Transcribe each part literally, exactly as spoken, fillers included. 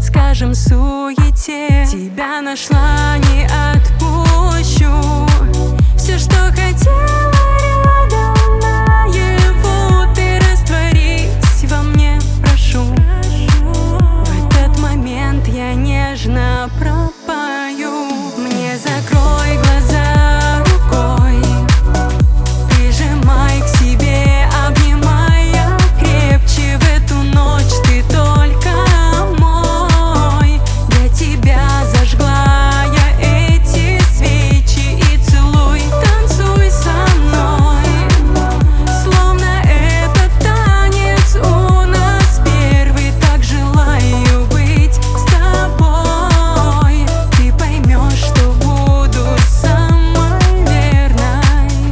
скажем, суете. Тебя нашла, не отпущу. Все, что хотела, рядом наяву. Ты растворись во мне, прошу. В этот момент я нежно пропою. Мне закрой глаза рукой, прижимай к себе, обнимая крепче. В эту ночь ты только мой. Для тебя зажгла я эти свечи. И целуй, танцуй со мной, словно это танец у нас первый. Так желаю быть с тобой. Ты поймешь, что буду самой верной.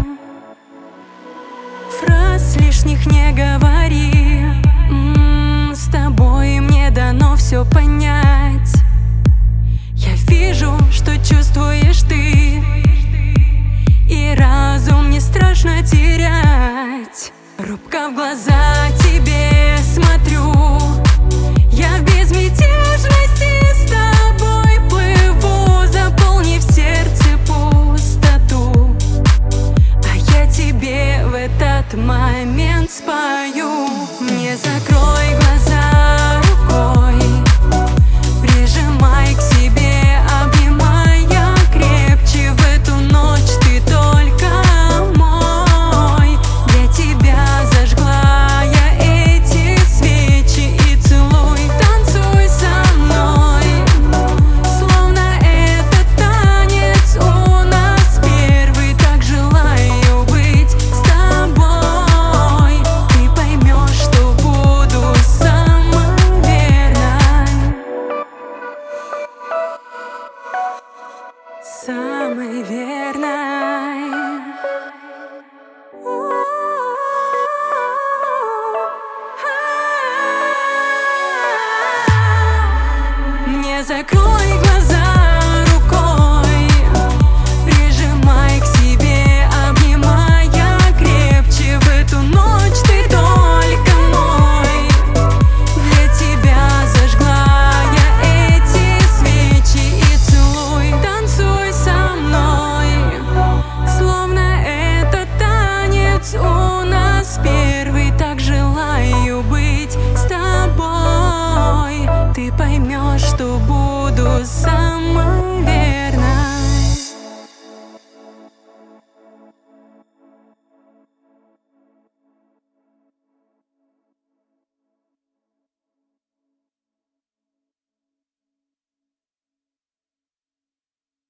Фраз лишних не говори. М-м, с тобой мне дано все понять. Я вижу, что чувствуешь ты, и разум не страшно терять. Робко в глаза тебе смотрю, я в безмятежности с тобой плыву, заполнив сердце пустоту. А я тебе в этот момент спою. Мне закрой глаза рукой, прижимай к себе, обнимая крепче. В эту ночь ты только мой. Для тебя зажгла я эти свечи. И целуй, танцуй со мной, словно это танец у нас первый. Так желаю быть с тобой. Ты поймешь, что буду самой верной. Самой верной. Мне закрой глаза рукой, прижимай к себе, обнимая крепче. В эту ночь ты только мой. Для тебя зажгла я эти свечи. И целуй, танцуй со мной, словно это танец у нас первый. Так желаю быть с тобой. Ты поймешь, что буду сам.